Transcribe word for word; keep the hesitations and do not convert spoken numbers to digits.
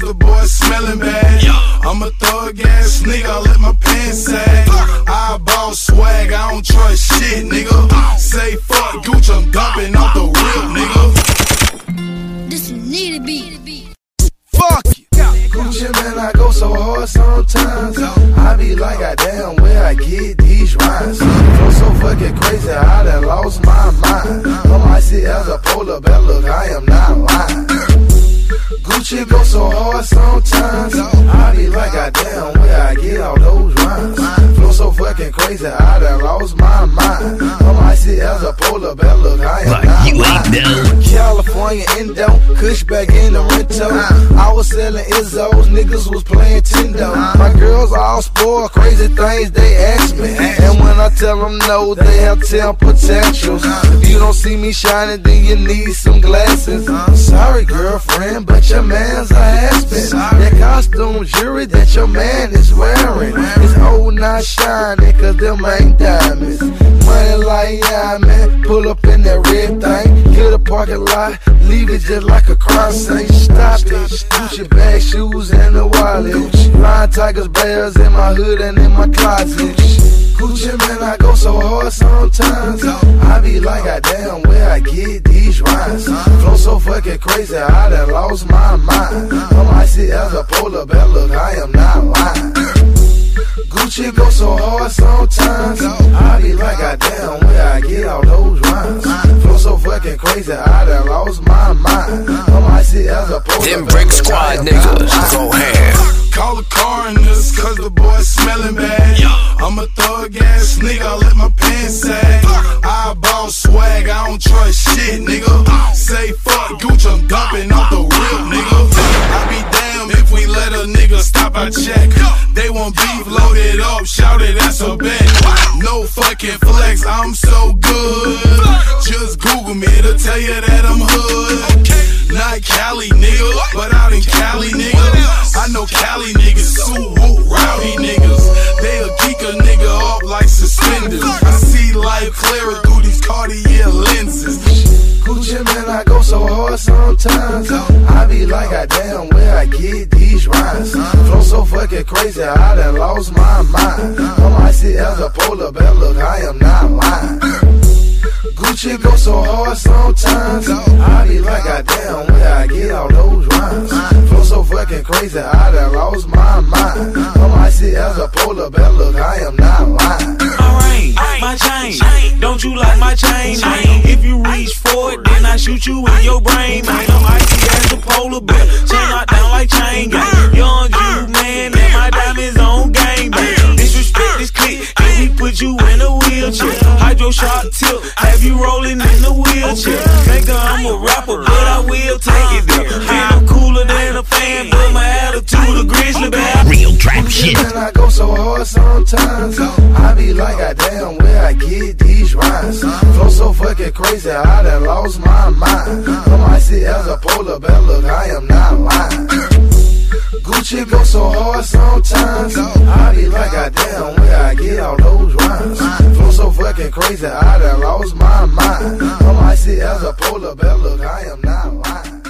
the boy smelling bad. I'm a thug ass nigga, I let my pants sag. I ball swag, I don't trust shit, nigga. Say fuck Gooch, I'm dumping off the real, nigga. This one need to be. Fuck you. Gucci, man, I go so hard sometimes. I be like, I damn where I get these rhymes. Flow so fucking crazy, I done lost my mind. I'm icy as a polar bear, look, I am not lying. Gucci go so hard sometimes. I be like, I damn where I get all those rhymes. Flow so fucking crazy, I done lost my mind. I'm icy as a polar bear, look, I am like not you lying. ain't done. California Indo, Kush back in the rental. I was selling Izzos, niggas was playing Tindo. My girls all spoiled, crazy things they ask me. And when I tell them no, they have ten potentials. If you don't see me shining, then you need some glasses. Sorry girlfriend, but your man's a has-been. That costume jewelry that your man is wearing is old, not shining, cause them ain't diamonds. Money like yeah, man, pull up in that red thing. Hit a parking lot, leave it just like a cross. Ain't stop it. Gucci bag, shoes, and a wallet. Lion, tigers, bears in my hood and in my closet. Gucci, man, I go so hard sometimes. I be like, I damn where I get these rhymes. Flow so fucking crazy, I done lost my mind. I'm icy as a polar bear, look, I am not lying. Gucci go so hard sometimes. I be like, I damn where I get all those rhymes. Flow so fucking crazy, I done lost my mind. I'm icy as a polar bear. Them Brick Squad niggas go ham. Call the coroners, cause the boy smelling bad. I'm a thug ass nigga, I let my pants sag. I ball swag, I don't trust shit, nigga. Say fuck Gooch, I'm dumping off the real, nigga. I be damned if we let a nigga stop our check. They want beef loaded up, shout it, that's a bet. No fucking flex, I'm so good. Just Google me to tell you that I'm hood. Not Cali, nigga, but out in Cali, nigga. I know Cali niggas, Suwu, rowdy niggas. They'll geek a nigga up like suspenders. I see life clearer through these Cartier lenses. Gucci, man, I go so hard sometimes. I be like, I damn where I get these rhymes. Flow so fucking crazy, I done lost my mind. I'm icy as a polar bear, look, I am not lying. Gucci go so hard sometimes. I be like, I damn where I get all those rhymes. Flow so fucking crazy, I done lost my mind. I'm icy as a polar bear, look, I am not lying. Alright, my chain, don't you like my chain, man? If you reach for it, then I shoot you in your brain, man. I'm icy as a polar bear, chain locked down like chain gang. Young Jew, man, and my diamonds on game, man. Disrespect this clique, and we put you in a wheelchair. Hydro shot tip, have you rolling in the wheelchair. Think I'm a rapper, but I will take it there. I'm cooler than a fan, but my attitude a grizzly bear. Real trap shit. Man, I go so hard sometimes. I be like, I damn where I get these rhymes. Flow so fucking crazy, I done lost my mind. I'm icy as a polar bear, look, I am not lying. Gucci go so hard sometimes. I be like, I damn where I get all those rhymes. Flow so fucking crazy, I done lost my mind. I'm icy as a polar bear, look, I am not lying.